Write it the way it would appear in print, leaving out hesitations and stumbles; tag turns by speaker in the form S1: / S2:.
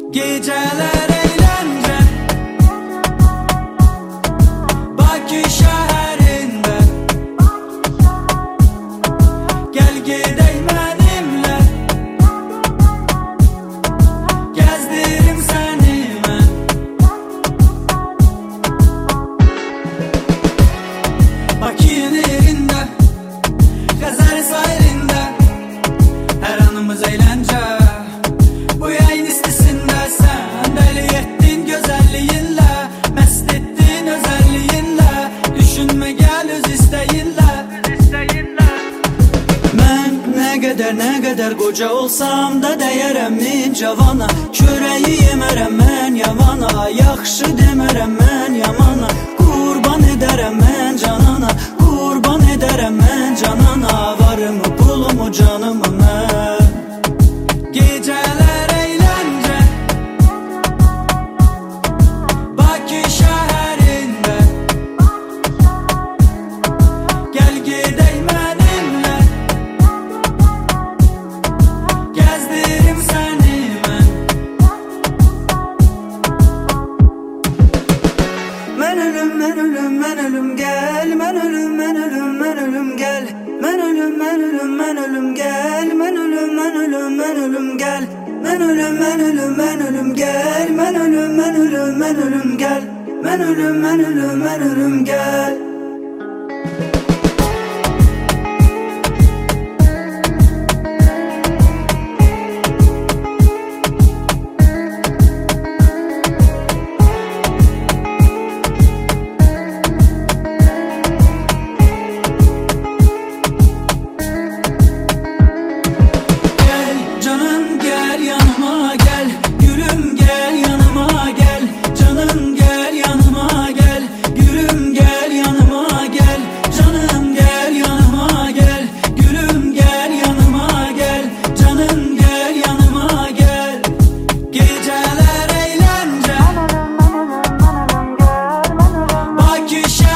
S1: Geceler eğlence Bakü şehrinde Gel gidelim benimle Gezdirim seni ben Bakü'nün yerinde Gazel sahilinde Her anımız eğlence Bu yayın istisinde sen deli ettin güzelliğinle Mest ettin özelliğinle Düşünme gel öz isteğinle Ben ne kadar koca olsam da değerem min cavana Çöreği yemerem mən yavana Yaxşı demerem mən yamana Kurban ederem mən canana Kurban ederem mən canana Varımı pulumu canımı mən Geceler eğlence Bakü şehrinde Gel gidelim benimle Gezdirim seni ben Men ölüm men ölüm men ölüm gel Men ölüm men ölüm men ölüm gel Men ölüm men ölüm men ölüm gel Men ölüm men ölüm men ölüm gel Men ölüm men ölüm men ölüm gel Men ölüm men ölüm men ölüm gel Men ölüm men ölüm men ölüm gel Geceler eğlence Bakü